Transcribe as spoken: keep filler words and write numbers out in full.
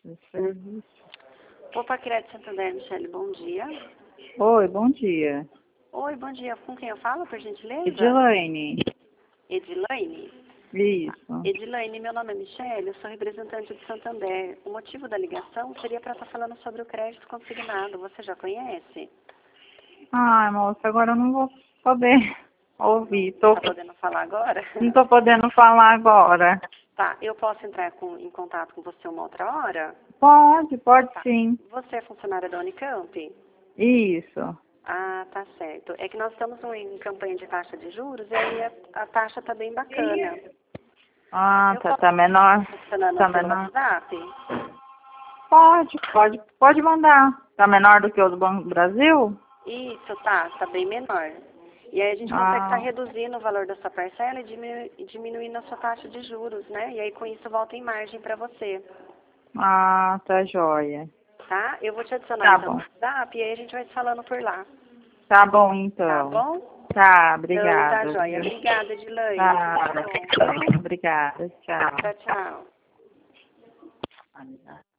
de serviço. Opa, Crédito Santander, Michele, bom dia. Oi, bom dia. Oi, bom dia. Com quem eu falo, por gentileza? Edilaine. Edilaine? Isso. Edilaine, meu nome é Michele, eu sou representante de Santander. O motivo da ligação seria para estar falando sobre o crédito consignado. Você já conhece? Ai, moça, agora eu não vou poder ouvir. Tô... Tá podendo falar agora? Não tô podendo falar agora. Tá, eu posso entrar com, em contato com você uma outra hora? Pode, pode Tá. sim. Você é funcionária da Unicamp? Isso. Ah, tá certo. É que nós estamos em campanha de taxa de juros e aí a, a taxa tá bem bacana. Ah, Eu tá, posso tá menor. funcionando Tá pelo menor. WhatsApp? Pode, pode, pode mandar. Tá menor do que o do Banco do Brasil? Isso, tá, tá bem menor. E aí a gente consegue estar Ah, reduzindo o valor da sua parcela e diminu- e diminuindo a sua taxa de juros, né? E aí com isso volta em margem para você, ah, tá joia. tá? Eu vou te adicionar Tá então no bom. WhatsApp e aí a gente vai se falando por lá, Tá bom, tá então. bom? Tá, Então tá obrigada, joia. viu? Obrigada, Edilaine. Tudo Tá, de bom, viu? obrigada, tchau. Tchau, tchau.